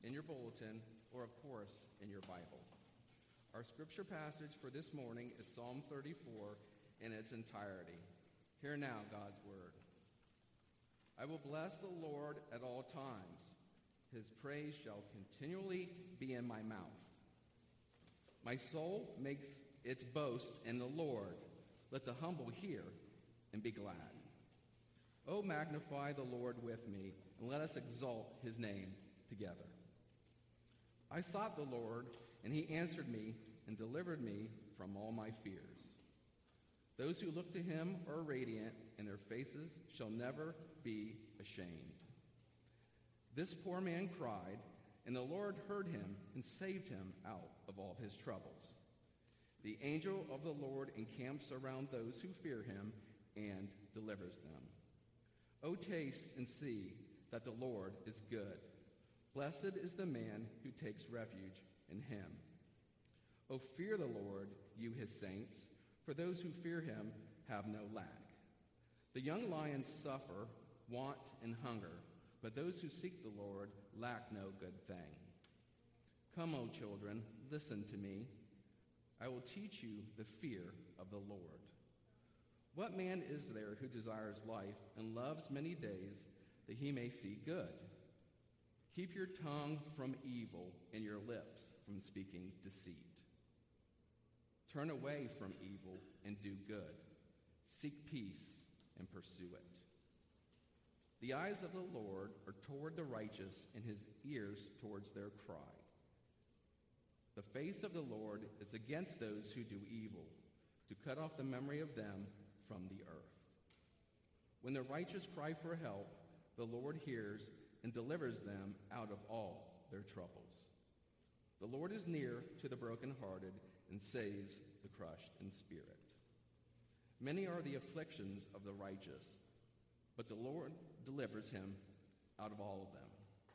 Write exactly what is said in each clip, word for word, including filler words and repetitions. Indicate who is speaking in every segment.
Speaker 1: in your bulletin, or of course, in your Bible. Our scripture passage for this morning is Psalm thirty-four in its entirety. Hear now God's word. I will bless the Lord at all times. His praise shall continually be in my mouth. My soul makes its boast in the Lord. Let the humble hear and be glad. Oh, magnify the Lord with me, and let us exalt his name together. I sought the Lord, and he answered me and delivered me from all my fears. Those who look to him are radiant, and their faces shall never be ashamed. This poor man cried, and the Lord heard him and saved him out of all his troubles. The angel of the Lord encamps around those who fear him and delivers them. O taste and see that the Lord is good. Blessed is the man who takes refuge in him. O fear the Lord, you his saints, for those who fear him have no lack. The young lions suffer want and hunger, but those who seek the Lord lack no good thing. Come, O children, listen to me. I will teach you the fear of the Lord. What man is there who desires life and loves many days that he may see good? Keep your tongue from evil and your lips from speaking deceit. Turn away from evil and do good. Seek peace and pursue it. The eyes of the Lord are toward the righteous, and his ears towards their cry. The face of the Lord is against those who do evil, to cut off the memory of them from the earth. When the righteous cry for help, the Lord hears and delivers them out of all their troubles. The Lord is near to the brokenhearted and saves the crushed in spirit. Many are the afflictions of the righteous, but the Lord delivers him out of all of them.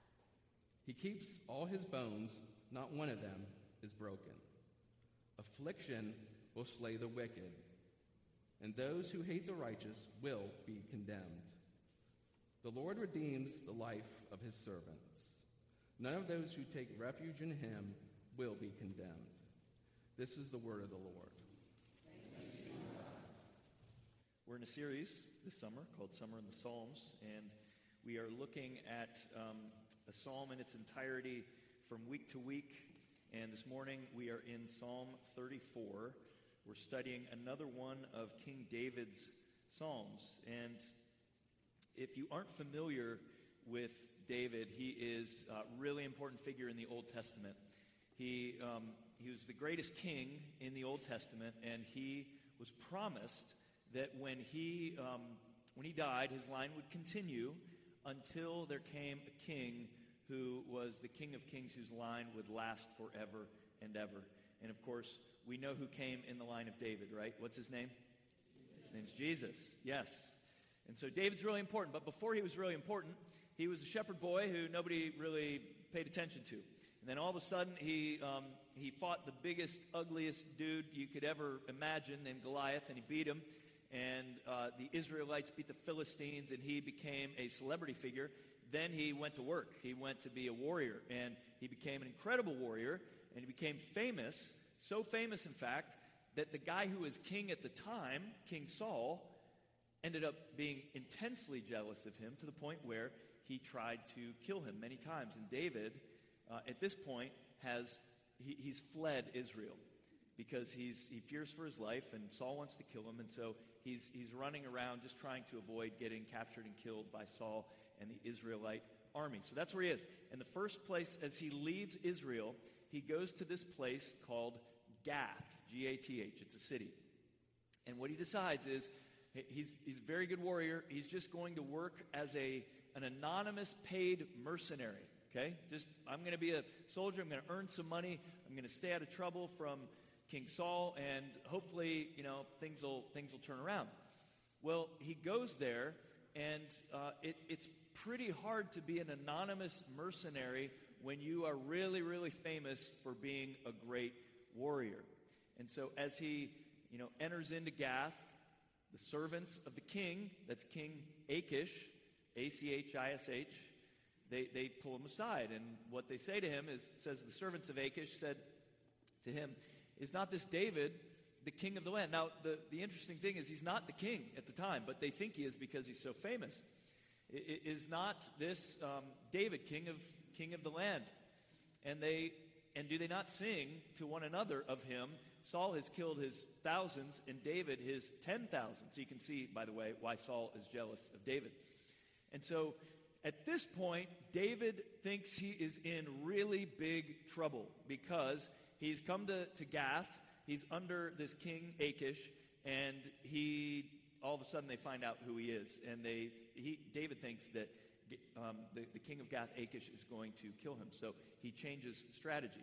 Speaker 1: He keeps all his bones, not one of them is broken. Affliction will slay the wicked, and those who hate the righteous will be condemned. The Lord redeems the life of his servants. None of those who take refuge in him will be condemned. This is the word of the Lord.
Speaker 2: Thanks be to God. We're in a series this summer called Summer in the Psalms, and we are looking at um, a psalm in its entirety from week to week. And this morning we are in Psalm thirty-four. We're studying another one of King David's psalms. And if you aren't familiar with David, he is a really important figure in the Old Testament. He um, he was the greatest king in the Old Testament, and he was promised that when he um, when he died, his line would continue until there came a king who was the King of Kings, whose line would last forever and ever. And of course, we know who came in the line of David, right? What's his name? His name's Jesus. Yes. And so David's really important, but before he was really important, he was a shepherd boy who nobody really paid attention to. And then all of a sudden, he um, he fought the biggest, ugliest dude you could ever imagine named Goliath, and he beat him. And uh, the Israelites beat the Philistines, and he became a celebrity figure. Then he went to work. He went to be a warrior, and he became an incredible warrior, and he became famous, so famous, in fact, that the guy who was king at the time, King Saul, ended up being intensely jealous of him to the point where he tried to kill him many times. And David, uh, at this point, has he, he's fled Israel because he's he fears for his life, and Saul wants to kill him, and so he's he's running around just trying to avoid getting captured and killed by Saul and the Israelite army. So that's where he is. In the first place, as he leaves Israel, he goes to this place called Gath, G A T H. It's a city. And what he decides is, he's he's a very good warrior. He's just going to work as a an anonymous paid mercenary. Okay? Just, I'm going to be a soldier. I'm going to earn some money. I'm going to stay out of trouble from King Saul, and hopefully, you know, things will things will turn around. Well, he goes there, and uh, it, it's pretty hard to be an anonymous mercenary when you are really, really famous for being a great warrior. And so as he, you know, enters into Gath, the servants of the king, that's King Achish, A C H I S H, they, they pull him aside. And what they say to him is, says the servants of Achish said to him, is not this David the king of the land? Now, the, the interesting thing is he's not the king at the time, but they think he is because he's so famous. I, I, is not this um, David king of king of the land? And they and do they not sing to one another of him, Saul has killed his thousands and David his ten thousand? So you can see, by the way, why Saul is jealous of David. And so at this point, David thinks he is in really big trouble because he's come to, to Gath. He's under this king Achish, and he all of a sudden they find out who he is, and they he David thinks that um, the, the king of Gath, Achish, is going to kill him. So he changes strategy,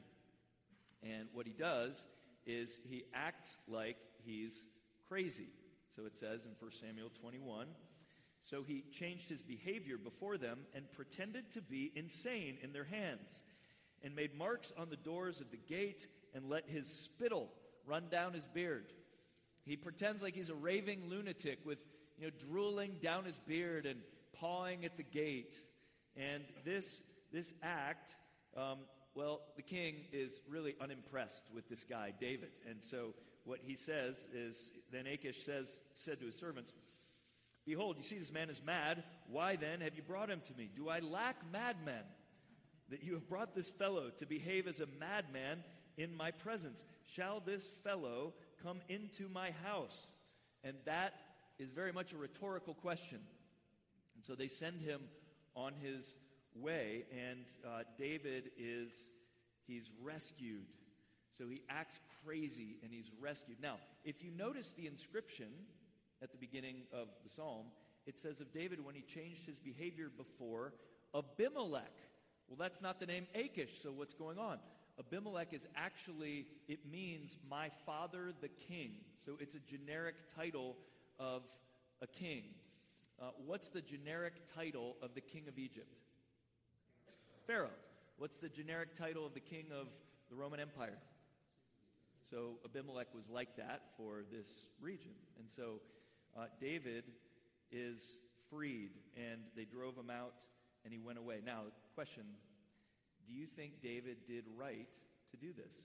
Speaker 2: and what he does is he acts like he's crazy. So it says in First Samuel twenty-one, so he changed his behavior before them and pretended to be insane in their hands, and made marks on the doors of the gate and let his spittle run down his beard. He pretends like he's a raving lunatic with, you know, drooling down his beard and pawing at the gate. And this this act, um, well, the king is really unimpressed with this guy, David. And so what he says is, then Achish says, said to his servants, behold, you see this man is mad. Why then have you brought him to me? Do I lack madmen, that you have brought this fellow to behave as a madman in my presence? Shall this fellow come into my house? And that is very much a rhetorical question. And so they send him on his way, and uh, David is, he's rescued. So he acts crazy, and he's rescued. Now, if you notice the inscription at the beginning of the psalm, it says of David when he changed his behavior before, Abimelech. Well, that's not the name Achish, so what's going on? Abimelech is actually, it means my father the king. So it's a generic title of a king. Uh, what's the generic title of the king of Egypt? Pharaoh. What's the generic title of the king of the Roman Empire? So Abimelech was like that for this region. And so uh, David is freed, and they drove him out, and he went away. Now, question, do you think David did right to do this?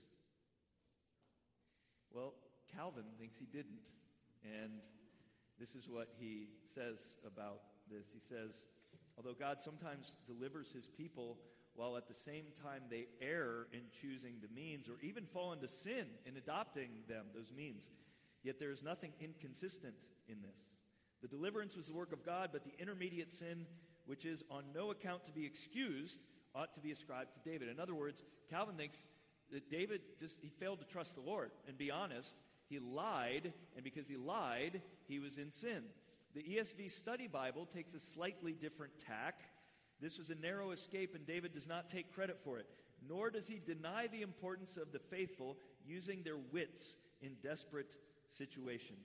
Speaker 2: Well, Calvin thinks he didn't. And this is what he says about this. He says, although God sometimes delivers his people while at the same time they err in choosing the means or even fall into sin in adopting them, those means, yet there is nothing inconsistent in this. The deliverance was the work of God, but the intermediate sin, which is on no account to be excused, ought to be ascribed to David. In other words, Calvin thinks that David just he failed to trust the Lord. And be honest, he lied, and because he lied, he was in sin. The E S V Study Bible takes a slightly different tack. This was a narrow escape, and David does not take credit for it. Nor does he deny the importance of the faithful using their wits in desperate situations.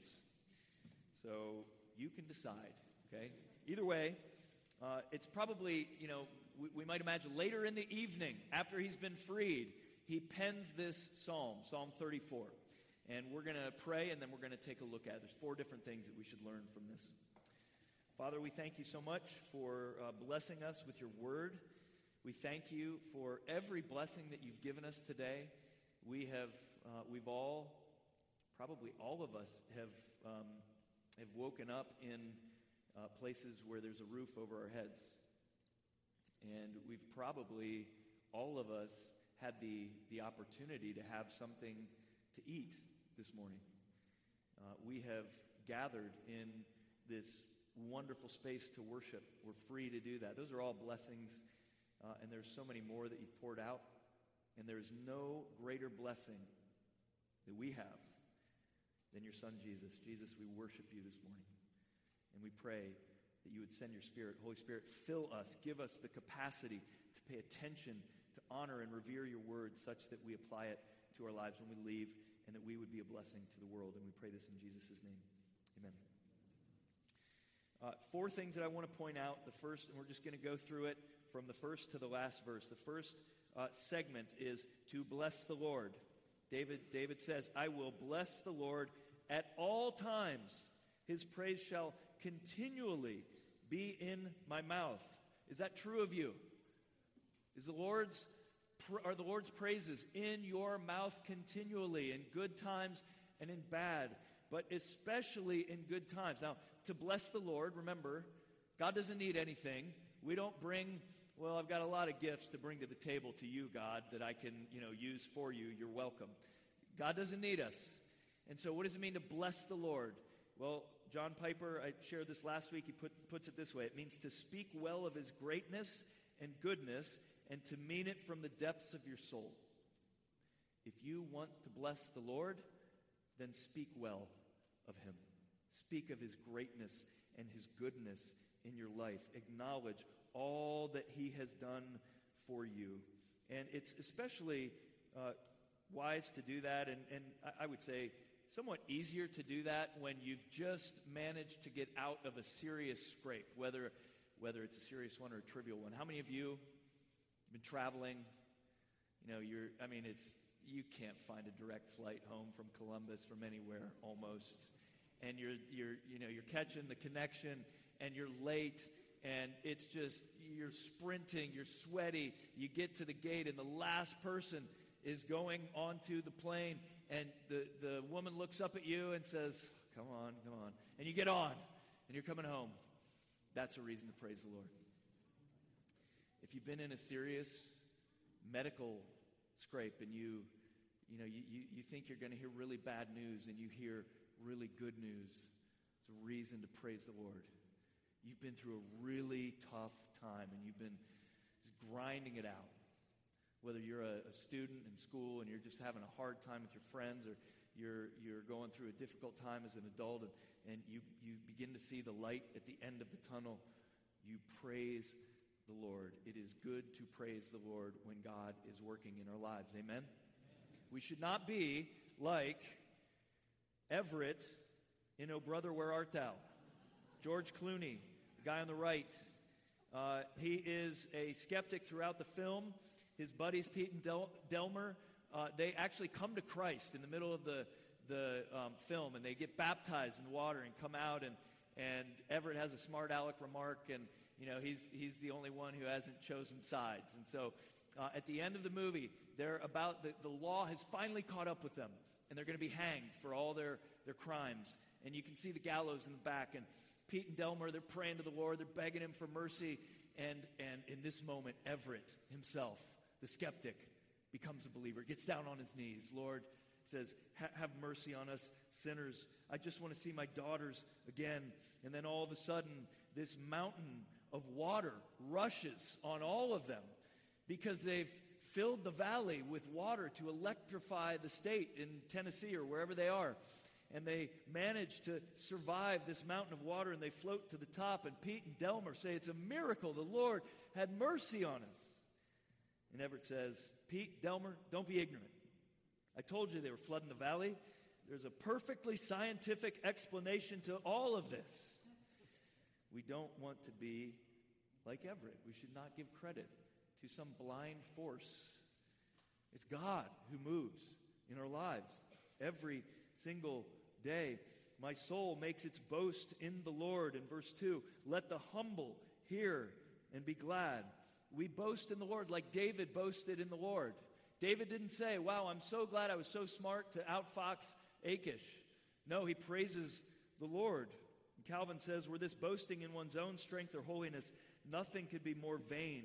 Speaker 2: So you can decide, okay? Either way, uh, it's probably, you know, we, we might imagine later in the evening, after he's been freed, he pens this psalm, Psalm thirty-four. And we're going to pray, and then we're going to take a look at it. There's four different things that we should learn from this. Father, we thank you so much for uh, blessing us with your word. We thank you for every blessing that you've given us today. We have, uh, we've all, probably all of us, have um, have woken up in uh, places where there's a roof over our heads. And we've probably, all of us, had the, the opportunity to have something to eat this morning. Uh, we have gathered in this wonderful space to worship. We're free to do that. Those are all blessings, uh, and there's so many more that you've poured out. And there's no greater blessing that we have than your son, Jesus. Jesus, we worship you this morning. And we pray that you would send your Spirit. Holy Spirit, fill us. Give us the capacity to pay attention, to honor and revere your word such that we apply it to our lives when we leave, and that we would be a blessing to the world. And we pray this in Jesus' name. Amen. Uh, four things that I want to point out. The first, and we're just going to go through it from the first to the last verse. The first uh, segment is to bless the Lord. David, David says, I will bless the Lord at all times. His praise shall continually be in my mouth. Is that true of you? Is the Lord's are the Lord's praises in your mouth continually, in good times and in bad, but especially in good times. Now, to bless the Lord, remember, God doesn't need anything. We don't bring, well, I've got a lot of gifts to bring to the table to you, God, that I can, you know, use for you. You're welcome. God doesn't need us. And so what does it mean to bless the Lord? Well, John Piper, I shared this last week, he put, puts it this way. It means to speak well of his greatness and goodness and to mean it from the depths of your soul. If you want to bless the Lord, then speak well of him. Speak of his greatness and his goodness in your life. Acknowledge all that he has done for you. And it's especially uh, wise to do that, and, and I would say somewhat easier to do that when you've just managed to get out of a serious scrape, whether, whether it's a serious one or a trivial one. How many of you have been traveling? You know, you're, I mean, it's, you can't find a direct flight home from Columbus from anywhere almost. And you're, you're, you know, you're catching the connection and you're late and it's just, you're sprinting, you're sweaty. You get to the gate and the last person is going onto the plane and the, the woman looks up at you and says, come on, come on. And you get on and you're coming home. That's a reason to praise the Lord. If you've been in a serious medical scrape and you, you know, you, you, you think you're going to hear really bad news and you hear really good news, it's a reason to praise the Lord. You've been through a really tough time and you've been just grinding it out. Whether you're a, a student in school and you're just having a hard time with your friends, or you're you're going through a difficult time as an adult and, and you, you begin to see the light at the end of the tunnel, you praise the Lord. It is good to praise the Lord when God is working in our lives. Amen? Amen. We should not be like Everett in Oh Brother, Where Art Thou? George Clooney, the guy on the right. Uh, he is a skeptic throughout the film. His buddies, Pete and Del- Delmer, uh, they actually come to Christ in the middle of the, the um, film, and they get baptized in the water and come out, and, and Everett has a smart aleck remark, and you know he's, he's the only one who hasn't chosen sides. And so uh, at the end of the movie, they're about the, the law has finally caught up with them, and they're going to be hanged for all their, their crimes. And you can see the gallows in the back, and Pete and Delmer, they're praying to the Lord, they're begging him for mercy, and, and in this moment, Everett himself, the skeptic, becomes a believer, gets down on his knees. Lord, says, have mercy on us sinners. I just want to see my daughters again. And then all of a sudden, this mountain of water rushes on all of them because they've filled the valley with water to electrify the state in Tennessee or wherever they are. And they manage to survive this mountain of water, and they float to the top. And Pete and Delmer say, it's a miracle. The Lord had mercy on us. And Everett says, Pete, Delmer, don't be ignorant. I told you they were flooding the valley. There's a perfectly scientific explanation to all of this. We don't want to be like Everett. We should not give credit to some blind force. It's God who moves in our lives every single day. My soul makes its boast in the Lord. In verse two, let the humble hear and be glad. We boast in the Lord like David boasted in the Lord. David didn't say, wow, I'm so glad I was so smart to outfox Achish. No, he praises the Lord. And Calvin says, were this boasting in one's own strength or holiness, nothing could be more vain.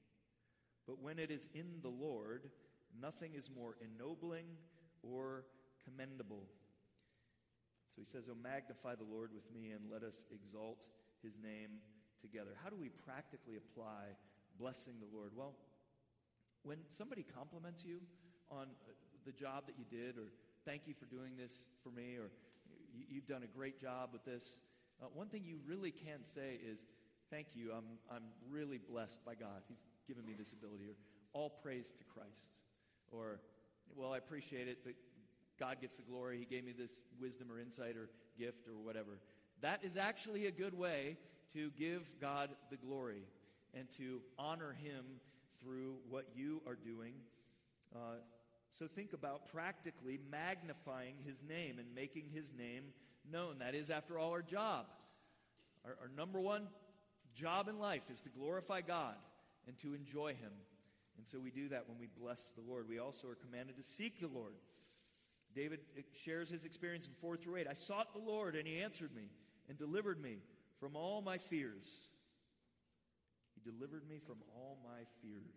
Speaker 2: But when it is in the Lord, nothing is more ennobling or commendable. So he says, oh, magnify the Lord with me and let us exalt his name together. How do we practically apply blessing the Lord? Well, when somebody compliments you on the job that you did, or thank you for doing this for me, or you've done a great job with this, uh, one thing you really can say is, thank you, I'm, I'm really blessed by God. He's given me this ability. Or all praise to Christ. Or, well, I appreciate it, but God gets the glory. He gave me this wisdom or insight or gift or whatever. That is actually a good way to give God the glory and to honor him through what you are doing. Uh, so think about practically magnifying his name and making his name known. That is, after all, our job. Our, our number one job in life is to glorify God and to enjoy him. And so we do that when we bless the Lord. We also are commanded to seek the Lord. David shares his experience in four through eight. I sought the Lord, and he answered me and delivered me from all my fears. He delivered me from all my fears.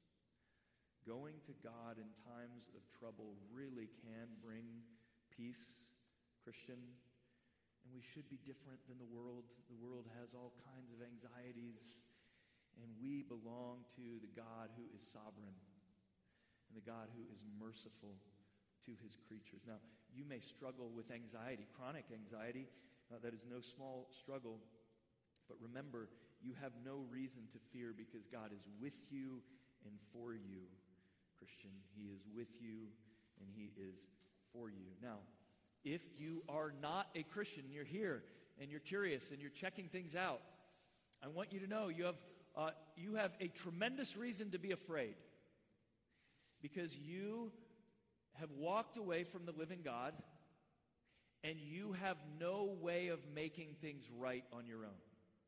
Speaker 2: Going to God in times of trouble really can bring peace, Christian. And we should be different than the world. The world has all kinds of anxieties. And we belong to the God who is sovereign and the God who is merciful to his creatures. Now, you may struggle with anxiety, chronic anxiety. Uh, that is no small struggle. But remember, you have no reason to fear because God is with you and for you, Christian. He is with you and he is for you. Now, if you are not a Christian, you're here and you're curious and you're checking things out, I want you to know you have uh, you have a tremendous reason to be afraid because you have walked away from the living God and you have no way of making things right on your own.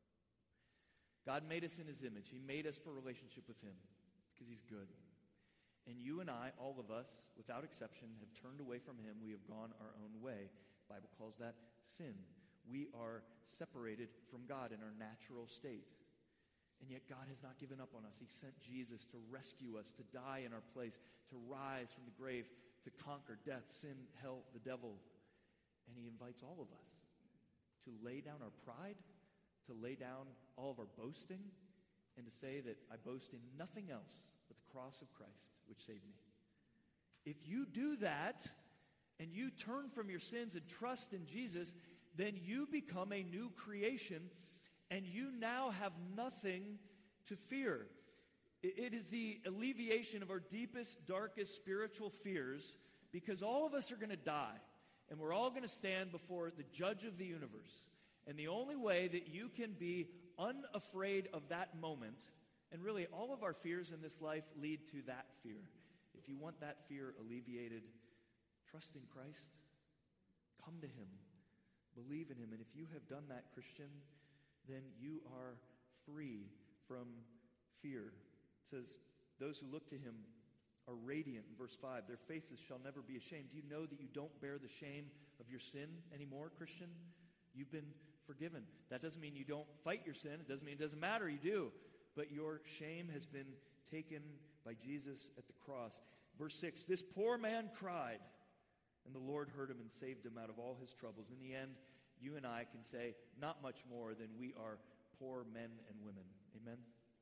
Speaker 2: God made us in his image. He made us for a relationship with him because he's good. And you and I, all of us, without exception, have turned away from him. We have gone our own way. The Bible calls that sin. We are separated from God in our natural state. And yet God has not given up on us. He sent Jesus to rescue us, to die in our place, to rise from the grave, to conquer death, sin, hell, the devil. And he invites all of us to lay down our pride, to lay down all of our boasting, and to say that I boast in nothing else but the cross of Christ, which saved me. If you do that, and you turn from your sins and trust in Jesus, then you become a new creation, and you now have nothing to fear. It is the alleviation of our deepest, darkest spiritual fears, because all of us are going to die, and we're all going to stand before the judge of the universe. And the only way that you can be unafraid of that moment, and really all of our fears in this life lead to that fear. If you want that fear alleviated, trust in Christ. Come to him. Believe in him. And if you have done that, Christian, then you are free from fear. It says, those who look to him are radiant, in verse five. Their faces shall never be ashamed. Do you know that you don't bear the shame of your sin anymore, Christian? You've been forgiven. That doesn't mean you don't fight your sin. It doesn't mean it doesn't matter. You do. But your shame has been taken by Jesus at the cross. Verse six, this poor man cried, and the Lord heard him and saved him out of all his troubles. In the end, you and I can say not much more than we are poor men and women. Amen?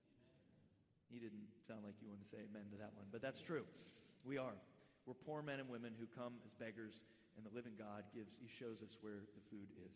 Speaker 2: You didn't sound like you wanted to say amen to that one, but that's true. We are. We're poor men and women who come as beggars, and the living God gives, he shows us where the food is.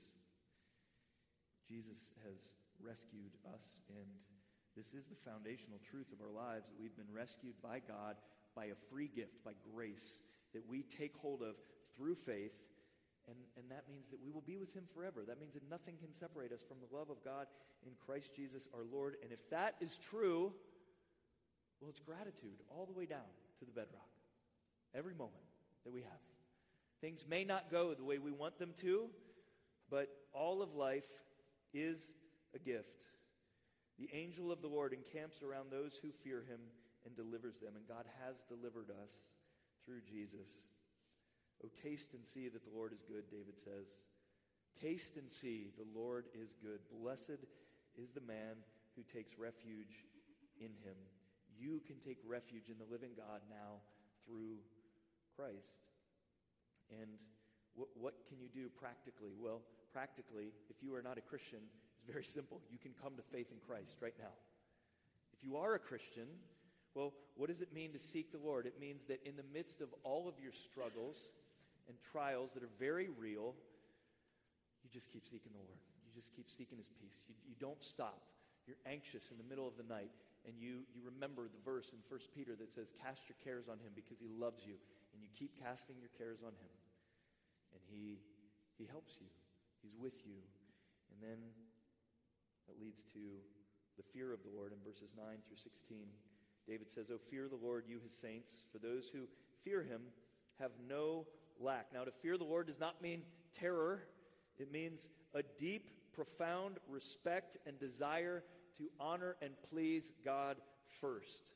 Speaker 2: Jesus has rescued us, and this is the foundational truth of our lives, that we've been rescued by God by a free gift, by grace, that we take hold of through faith, and, and that means that we will be with him forever. That means that nothing can separate us from the love of God in Christ Jesus our Lord. And if that is true, well, it's gratitude all the way down to the bedrock, every moment that we have. Things may not go the way we want them to, but all of life is a gift. The angel of the Lord encamps around those who fear him and delivers them. And God has delivered us through Jesus. Oh, taste and see that the Lord is good, David says. Taste and see the Lord is good. Blessed is the man who takes refuge in him. You can take refuge in the living God now through Christ. And what, what can you do practically? Well, practically, if you are not a Christian, it's very simple. You can come to faith in Christ right now. If you are a Christian, well, what does it mean to seek the Lord? It means that in the midst of all of your struggles and trials that are very real, you just keep seeking the Lord. You just keep seeking his peace. You, you don't stop. You're anxious in the middle of the night, and you, you remember the verse in First Peter that says, cast your cares on him because he loves you. And you keep casting your cares on him. And he, he helps you. He's with you. And then that leads to the fear of the Lord in verses nine through sixteen. David says, oh, fear the Lord, you his saints, for those who fear him have no lack. Now, to fear the Lord does not mean terror. It means a deep, profound respect and desire to honor and please God first.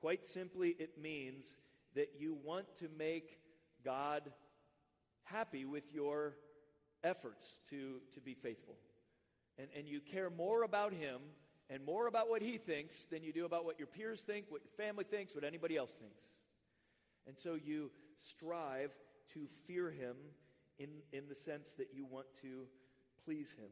Speaker 2: Quite simply, it means that you want to make God happy with your efforts to, to be faithful. And, and you care more about him and more about what he thinks than you do about what your peers think, what your family thinks, what anybody else thinks. And so you strive to fear him in, in the sense that you want to please him.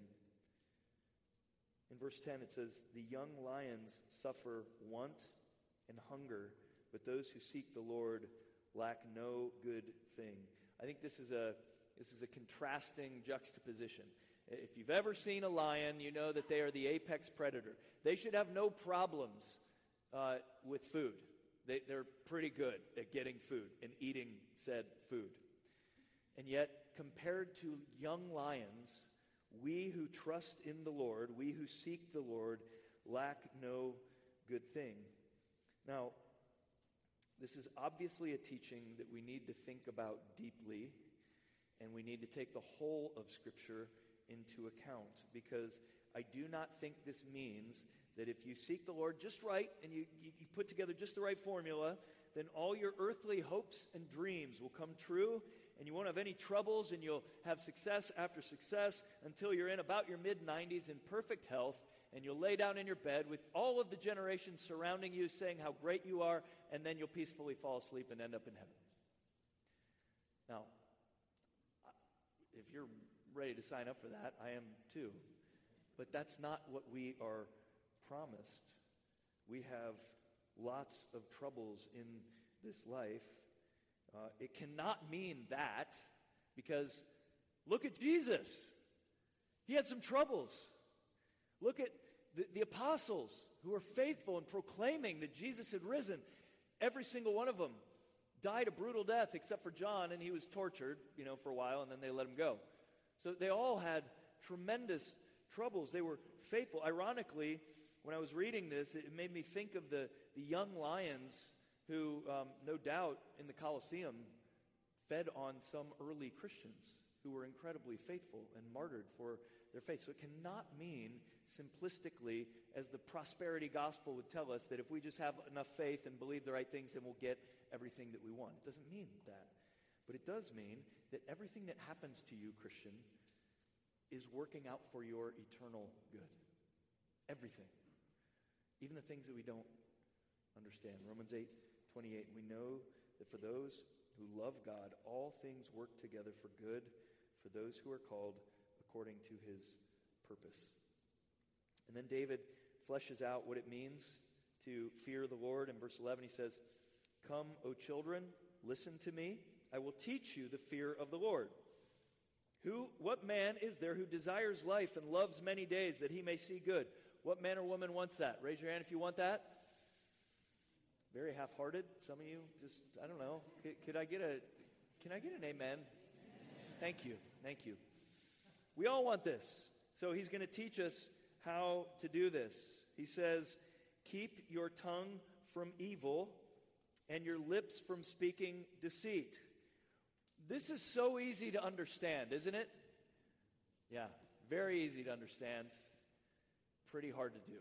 Speaker 2: In verse ten it says, "The young lions suffer want and hunger, but those who seek the Lord lack no good thing." I think this is a this is a contrasting juxtaposition. If you've ever seen a lion, you know that they are the apex predator. They should have no problems uh, with food. They, they're pretty good at getting food and eating said food. And yet, compared to young lions, we who trust in the Lord, we who seek the Lord, lack no good thing. Now, this is obviously a teaching that we need to think about deeply, and we need to take the whole of Scripture into account, because I do not think this means that if you seek the Lord just right and you, you, you put together just the right formula, then all your earthly hopes and dreams will come true, and you won't have any troubles, and you'll have success after success until you're in about your mid-nineties in perfect health, and you'll lay down in your bed with all of the generations surrounding you saying how great you are, and then you'll peacefully fall asleep and end up in heaven. Now, if you're ready to sign up for that, I am too. But that's not what we are promised. We have lots of troubles in this life. Uh, it cannot mean that, because look at Jesus. He had some troubles. Look at the, the apostles who were faithful in proclaiming that Jesus had risen. Every single one of them died a brutal death except for John, and he was tortured, you know, for a while, and then they let him go. So they all had tremendous troubles. They were faithful. Ironically, when I was reading this, it made me think of the, the young lions who, um, no doubt, in the Colosseum, fed on some early Christians who were incredibly faithful and martyred for their faith. So it cannot mean simplistically, as the prosperity gospel would tell us, that if we just have enough faith and believe the right things, then we'll get everything that we want. It doesn't mean that. But it does mean that everything that happens to you, Christian, is working out for your eternal good. Everything. Even the things that we don't understand. Romans eight twenty-eight, we know that for those who love God, all things work together for good, for those who are called according to his purpose. And then David fleshes out what it means to fear the Lord. In verse eleven, he says, "Come, O children, listen to me. I will teach you the fear of the Lord. Who, what man is there who desires life and loves many days that he may see good?" What man or woman wants that? Raise your hand if you want that. Very half-hearted. Some of you just, I don't know. Could, could I get a, can I get an amen? Amen? Thank you. Thank you. We all want this. So he's going to teach us how to do this. He says, "Keep your tongue from evil and your lips from speaking deceit." This is so easy to understand, isn't it? Yeah, very easy to understand. Pretty hard to do.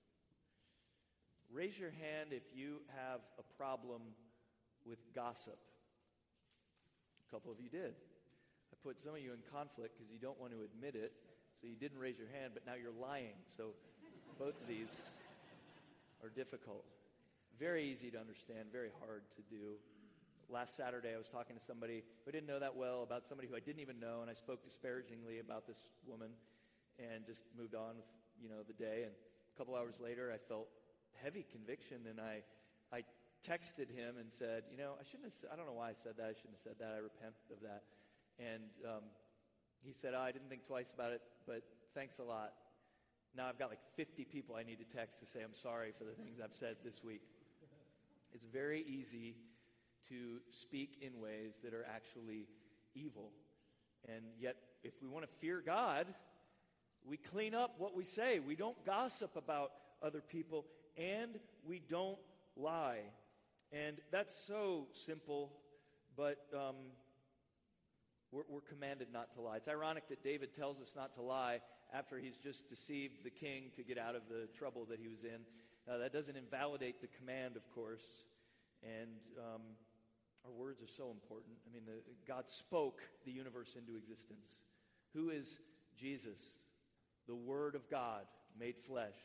Speaker 2: Raise your hand if you have a problem with gossip. A couple of you did. I put some of you in conflict because you don't want to admit it, so you didn't raise your hand, but now you're lying. So both of these are difficult. Very easy to understand, very hard to do. Last Saturday, I was talking to somebody who I didn't know that well about somebody who I didn't even know, and I spoke disparagingly about this woman and just moved on with, you know, the day. And a couple hours later, I felt heavy conviction, and I I texted him and said, you know, I shouldn't have, I don't know why I said that. I shouldn't have said that. I repent of that. And um, he said, oh, I didn't think twice about it, but thanks a lot. Now I've got like fifty people I need to text to say I'm sorry for the things I've said this week. It's very easy to speak in ways that are actually evil. And yet, if we want to fear God, we clean up what we say. We don't gossip about other people, and we don't lie. And that's so simple, but um, we're, we're commanded not to lie. It's ironic that David tells us not to lie after he's just deceived the king to get out of the trouble that he was in. Now, that doesn't invalidate the command, of course, and um, our words are so important. I mean, the, God spoke the universe into existence. Who is Jesus? The Word of God made flesh.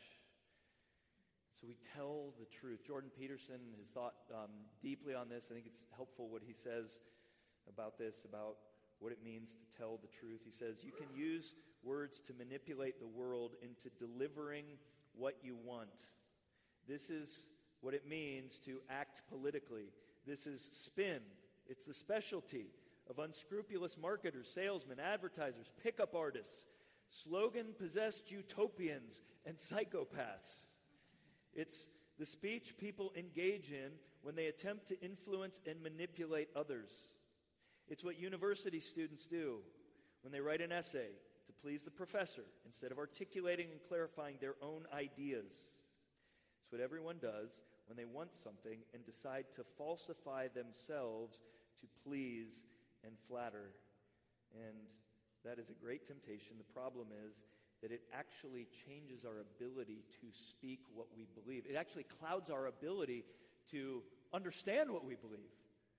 Speaker 2: So we tell the truth. Jordan Peterson has thought um, deeply on this. I think it's helpful what he says about this, about what it means to tell the truth. He says, you can use words to manipulate the world into delivering what you want. This is what it means to act politically. This is spin. It's the specialty of unscrupulous marketers, salesmen, advertisers, pickup artists, slogan-possessed utopians, and psychopaths. It's the speech people engage in when they attempt to influence and manipulate others. It's what university students do when they write an essay to please the professor instead of articulating and clarifying their own ideas. It's what everyone does when they want something and decide to falsify themselves to please and flatter. And that is a great temptation. The problem is that it actually changes our ability to speak what we believe. It actually clouds our ability to understand what we believe.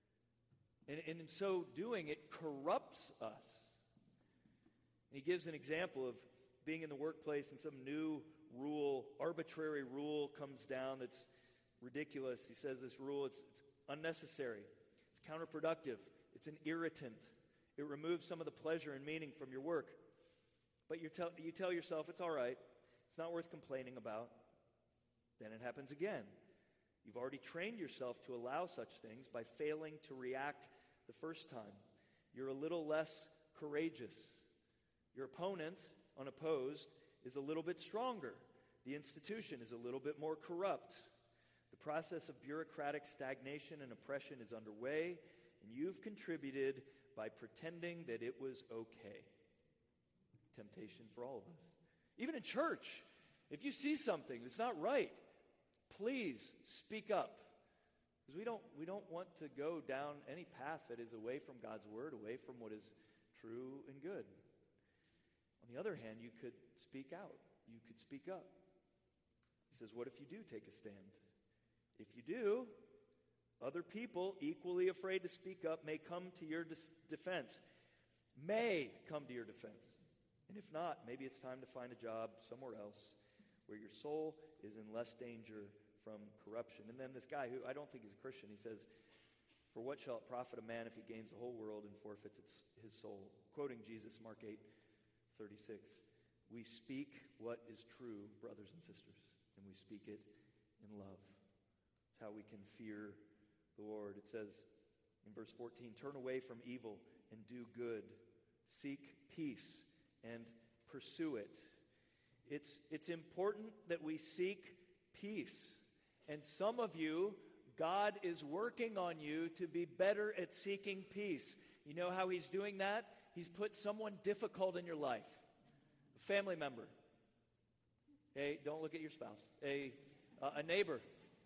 Speaker 2: And, and in so doing, it corrupts us. And he gives an example of being in the workplace and some new rule, arbitrary rule comes down that's ridiculous. He says this rule, it's, it's unnecessary. It's counterproductive. It's an irritant. It removes some of the pleasure and meaning from your work. But you tell, you tell yourself, it's all right. It's not worth complaining about. Then it happens again. You've already trained yourself to allow such things by failing to react the first time. You're a little less courageous. Your opponent, unopposed, is a little bit stronger. The institution is a little bit more corrupt. The process of bureaucratic stagnation and oppression is underway, and you've contributed by pretending that it was okay. Temptation for all of us. Even in church, if you see something that's not right, please speak up. Because we don't, we don't want to go down any path that is away from God's word, away from what is true and good. On the other hand, you could speak out. You could speak up. He says, what if you do take a stand? If you do, other people equally afraid to speak up may come to your de- defense. May come to your defense. And if not, maybe it's time to find a job somewhere else where your soul is in less danger from corruption. And then this guy, who I don't think is a Christian, he says, for what shall it profit a man if he gains the whole world and forfeits its, his soul? Quoting Jesus, Mark eight thirty-six. We speak what is true, brothers and sisters, and we speak it in love. It's how we can fear the Lord. It says in verse fourteen, turn away from evil and do good. Seek peace and pursue it. It's, it's important that we seek peace. And some of you, God is working on you to be better at seeking peace. You know how he's doing that? He's put someone difficult in your life. A family member. Hey, don't look at your spouse. A, uh, a neighbor.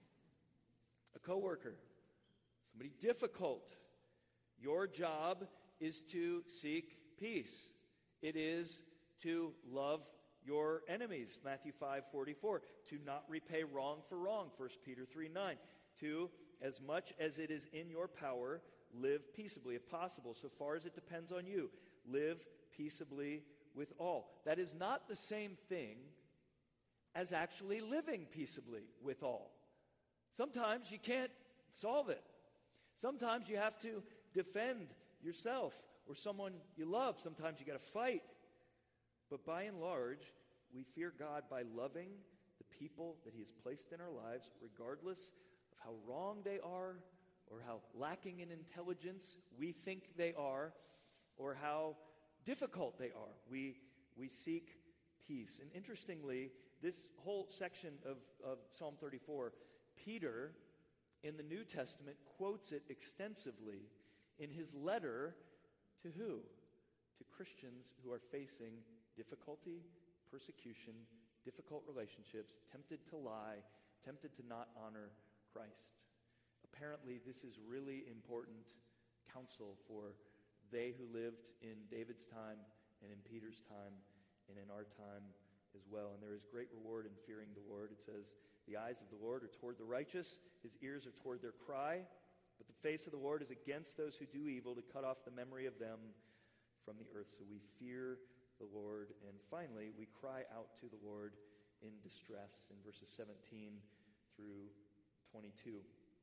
Speaker 2: A coworker. Somebody difficult. Your job is to seek peace. It is to love your enemies, Matthew five forty-four. To not repay wrong for wrong, First Peter three nine. To, as much as it is in your power, live peaceably, if possible, so far as it depends on you. Live peaceably with all. That is not the same thing as actually living peaceably with all. Sometimes you can't solve it. Sometimes you have to defend yourself or someone you love. Sometimes you got to fight. But by and large, we fear God by loving the people that he has placed in our lives, regardless of how wrong they are or how lacking in intelligence we think they are or how difficult they are. We, we seek peace. And interestingly, this whole section of, of Psalm thirty-four, Peter, in the New Testament, quotes it extensively in his letter to who? To Christians who are facing difficulty, persecution, difficult relationships, tempted to lie, tempted to not honor Christ. Apparently, this is really important counsel for they who lived in David's time and in Peter's time and in our time as well. And there is great reward in fearing the Lord. It says The eyes of the Lord are toward the righteous, his ears are toward their cry, but the face of the Lord is against those who do evil, to cut off the memory of them from the earth. So we fear the Lord. And finally, we cry out to the Lord in distress in verses seventeen through twenty-two.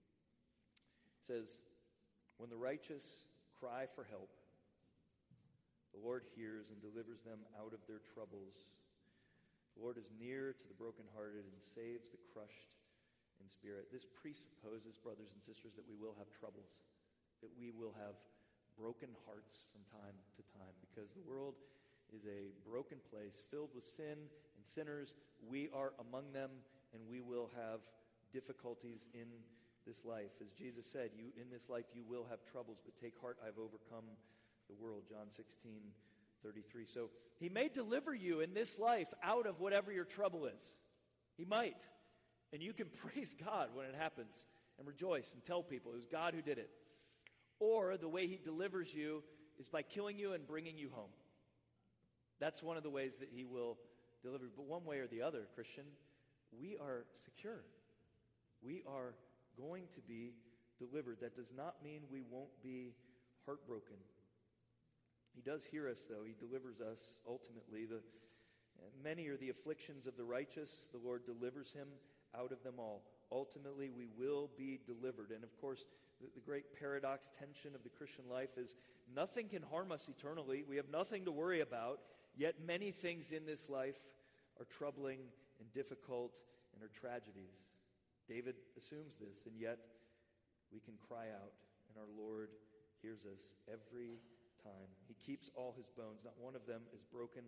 Speaker 2: It says, when the righteous cry for help, the Lord hears and delivers them out of their troubles. The Lord is near to the brokenhearted and saves the crushed in spirit. This presupposes, brothers and sisters, that we will have troubles, that we will have broken hearts from time to time, because the world is a broken place filled with sin and sinners. We are among them, and we will have difficulties in this life. As Jesus said, "You in this life you will have troubles, but take heart, I've overcome the world," John sixteen thirty-three. So he may deliver you in this life out of whatever your trouble is. He might. And you can praise God when it happens and rejoice and tell people it was God who did it. Or the way he delivers you is by killing you and bringing you home. That's one of the ways that he will deliver. But one way or the other, Christian, we are secure. We are going to be delivered. That does not mean we won't be heartbroken. He does hear us, though. He delivers us ultimately. The, many are the afflictions of the righteous. The Lord delivers him out of them all. Ultimately, we will be delivered. And of course, the, the great paradox, tension of the Christian life is nothing can harm us eternally. We have nothing to worry about. Yet many things in this life are troubling and difficult and are tragedies. David assumes this, and yet we can cry out, and our Lord hears us every time. He keeps all his bones. Not one of them is broken.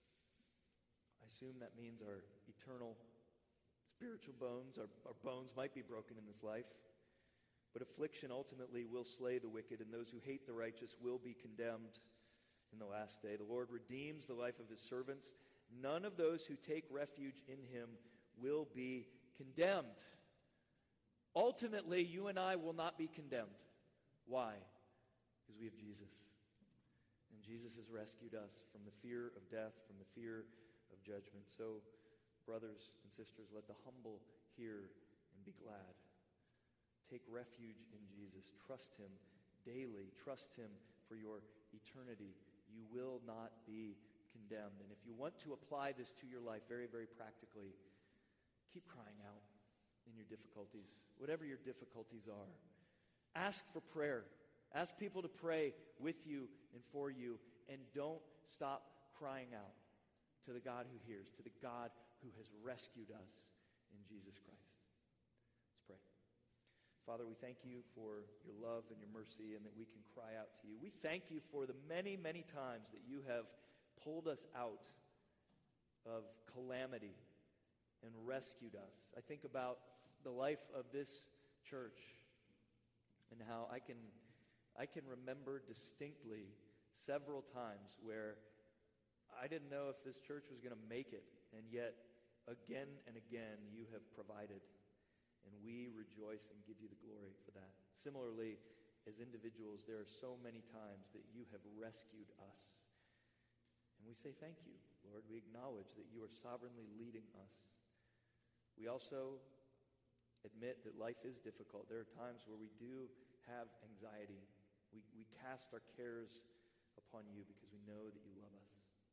Speaker 2: I assume that means our eternal spiritual bones, our, our bones might be broken in this life. But affliction ultimately will slay the wicked, and those who hate the righteous will be condemned in the last day. The Lord redeems the life of his servants. None of those who take refuge in him will be condemned. Ultimately, you and I will not be condemned. Why? Because we have Jesus. And Jesus has rescued us from the fear of death, from the fear of judgment. So, brothers and sisters, let the humble hear and be glad. Take refuge in Jesus. Trust him daily. Trust him for your eternity. You will not be condemned. And if you want to apply this to your life very, very practically, keep crying out in your difficulties, whatever your difficulties are. Ask for prayer. Ask people to pray with you and for you. And don't stop crying out to the God who hears, to the God who has rescued us in Jesus Christ. Let's pray. Father, we thank you for your love and your mercy, and that we can cry out to you. We thank you for the many, many times that you have pulled us out of calamity and rescued us. I think about the life of this church and how I can, I can remember distinctly several times where I didn't know if this church was going to make it, and yet again and again you have provided, and we rejoice and give you the glory for that. Similarly, as individuals, there are so many times that you have rescued us, and we say thank you, Lord. We acknowledge that you are sovereignly leading us. We also admit that life is difficult. There are times where we do have anxiety. We, we cast our cares upon you because we know that you love us.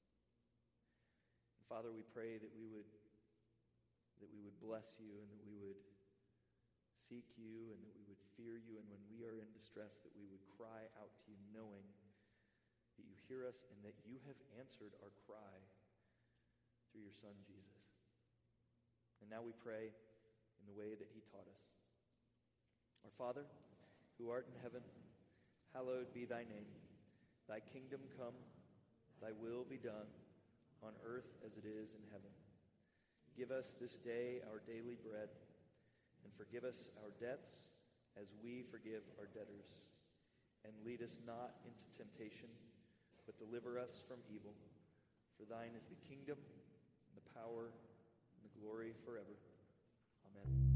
Speaker 2: And Father, we pray that we would that we would bless you, and that we would seek you, and that we would fear you, and when we are in distress, that we would cry out to you, knowing that you hear us and that you have answered our cry through your Son, Jesus. And now we pray in the way that he taught us. Our Father, who art in heaven, hallowed be thy name. Thy kingdom come, thy will be done, on earth as it is in heaven. Give us this day our daily bread, and forgive us our debts as we forgive our debtors. And lead us not into temptation, but deliver us from evil. For thine is the kingdom, and the power, and the glory forever. Amen.